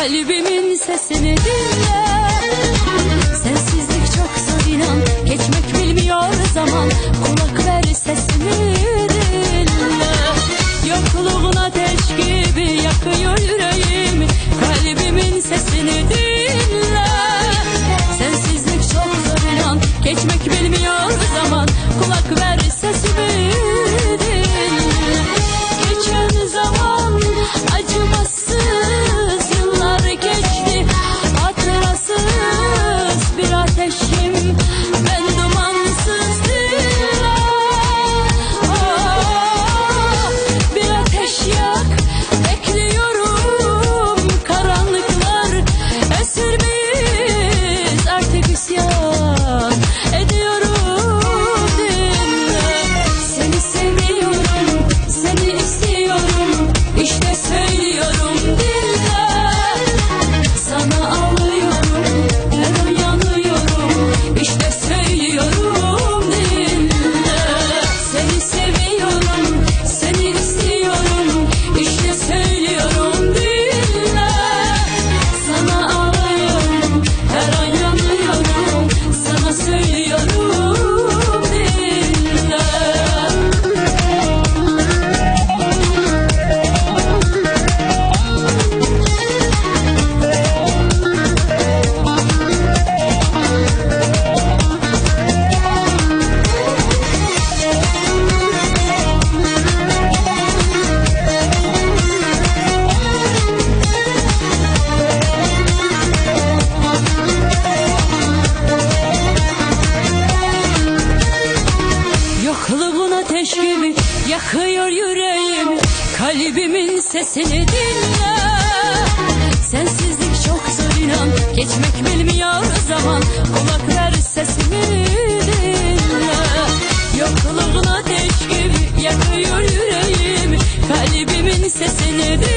kalbimin sesini dinle. Sensizlik çok zor inan, geçmek bilmiyor zaman. Kulak ver sesimi dinle. Yokluğun ateş gibi yakıyor yüreğimi, kalbimin sesini dinle. Sensizlik çok zor inan, geçmek bilmiyor zaman. Kulak ver sesimi dinle. Geçen zaman acımasız yıllar geçti, hatırasız bir ateşim ben, dumansız dinle. Bir ateş yak, bekliyorum karanlıklar esirmeyiz, artık isyan ediyorum dinle. Seni seviyorum, seni istiyorum, işte söylüyorum dinle. Sana ağlıyorum, her an yanıyorum, işte söylüyorum dinle. Seni seviyorum, seni istiyorum, işte söylüyorum dinle. Sana ağlıyorum, her an yanıyorum, sana söylüyorum dinle. Yokluğun ateş gibi yakıyor yüreğimi, kalbimin sesini dinle. Sensizlik çok zor inan, geçmek bilmiyor zaman. Kulak ver sesimi dinle. Yokluğun ateş gibi yakıyor yüreğimi, kalbimin sesini dinle.